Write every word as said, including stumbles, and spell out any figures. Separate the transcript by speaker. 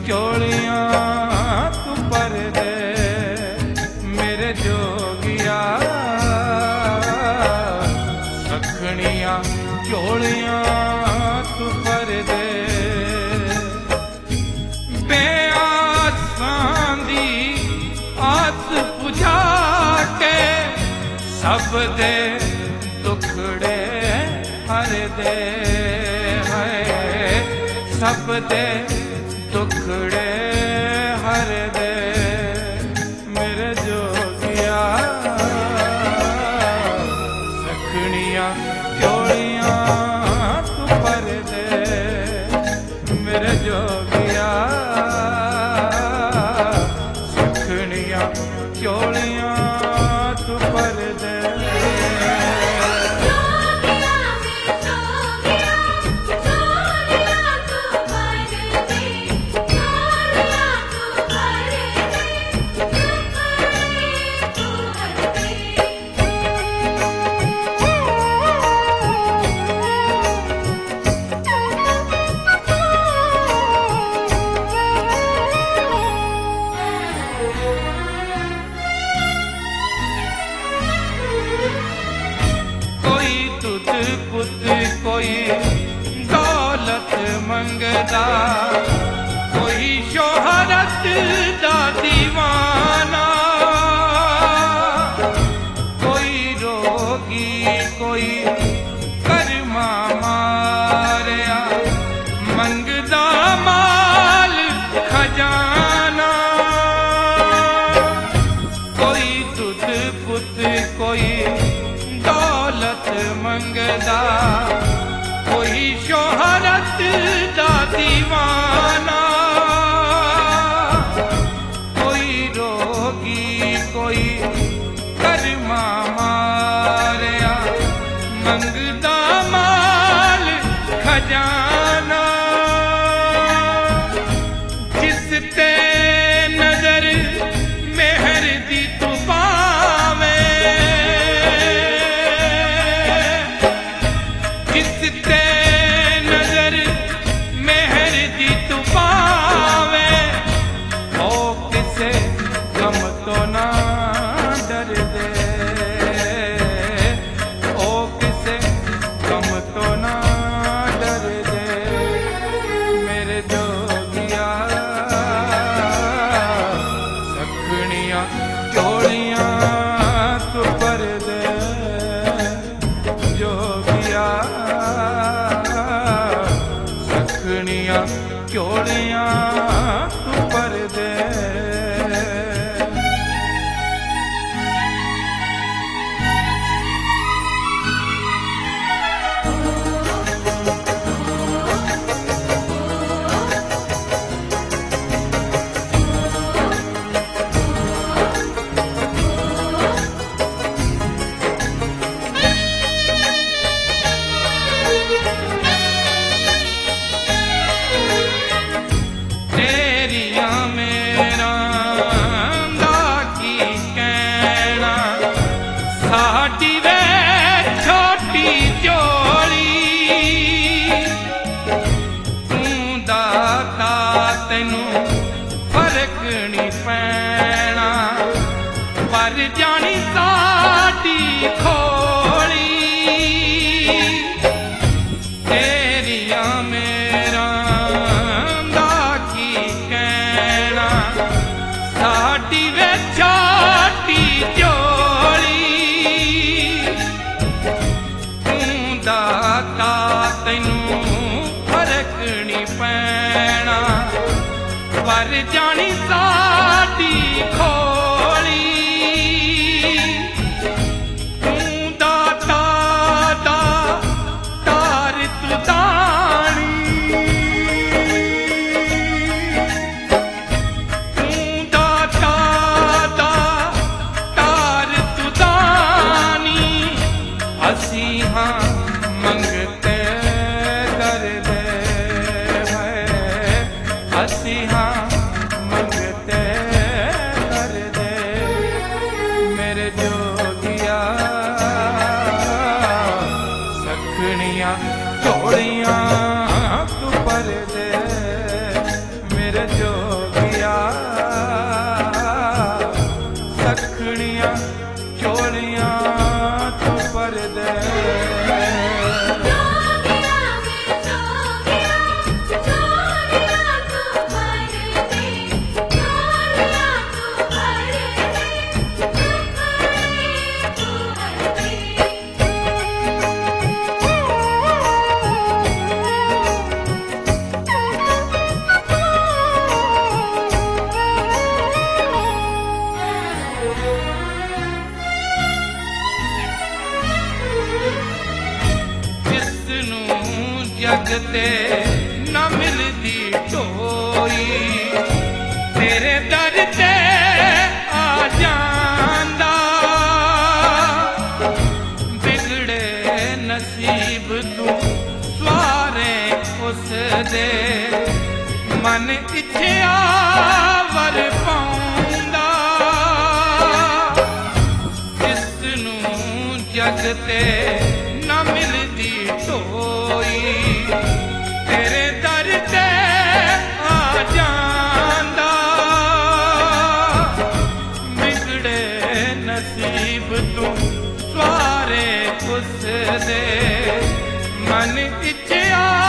Speaker 1: चोलियां तू पर दे मेरे जोगिया, सखनियां चोलियां तू पर दे। बेआसां दी आस बुझा के सब दे दुखड़े हर दे, है सब दे दुखड़े हर दे मेरे जोगिया, सखनियां चोलियां तू पर दे मेरे जोगिया, सखनियां चोलियां तू पर दे। पुत कोई दौलत मंगदा, कोई शोहरत दा दीवाना, कोई रोगी कोई कर्मा मारिया मंगदा माल खजाना, कोई दुध पुत कोई दौलत मंगदा, कोई शोहरत दा दीवाना, कोई रोगी कोई कर्मा मारिया मंगदा माल खजाना, जिस ते नजर मेहर दी तू पावे, जिसते नजर मेहर दी तू पावे, ओ किसे गम तो ना डर दे, ओ किसे गम तो ना डर दे मेरे जोगिया, सखनियां चोलियां तू पर दे जोगिया, सखनियां चोलियां तू पर दे। साडी वे छोटी चोली तू दाता तैनू फर्क नहीं पैना, पर जानी साडी खोली तेरिया मेरा दा की कहना, साडी वे छोटी चोली दाता तैनू फर्क नहीं पैना, पर जानी साडी खोली तू दाता दा तार तू दानी, तू दाता दा तार तू दानी, असी हाँ मंगते कर दे, असी हाँ मंगते जग ते न मिलदी ढोई तेरे दर ते आ जांदा बिगड़े नसीब तू सवारे उस दे मन इच्छा वर पाउंदा जिसनू जग ते न मिलदी ढोई तेरे दर ते आ जांदा बिगड़े नसीब तू सवारे उस दे मन इच्छा